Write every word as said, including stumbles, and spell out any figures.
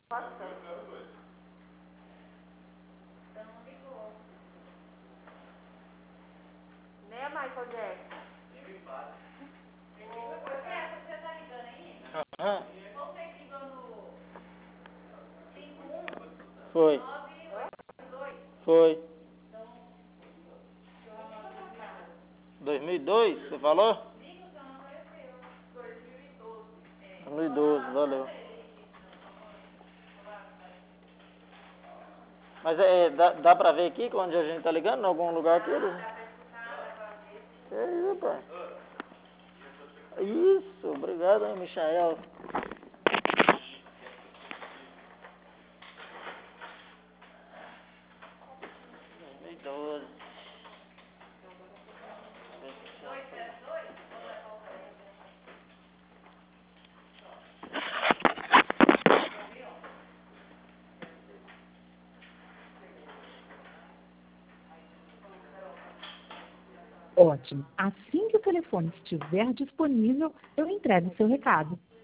Pode ser. Nem a Michael Jackson. Você tá ligando aí? Aham. Você que ligou no cinco um Foi. nove oito dois? Foi. dois mil e dois, você falou? Liga, o seu não apareceu. dois mil e doze. dois mil e doze, valeu. Mas é, dá, dá pra ver aqui onde a gente tá ligando? Em algum lugar aqui? Dá pra escutar, dá pra ver. É isso, pai. Isso, obrigado, hein, Michael. dois mil e doze. dois zero dois? Ou é qual é? Ótimo. Assim que o telefone estiver disponível, eu entrego o seu recado.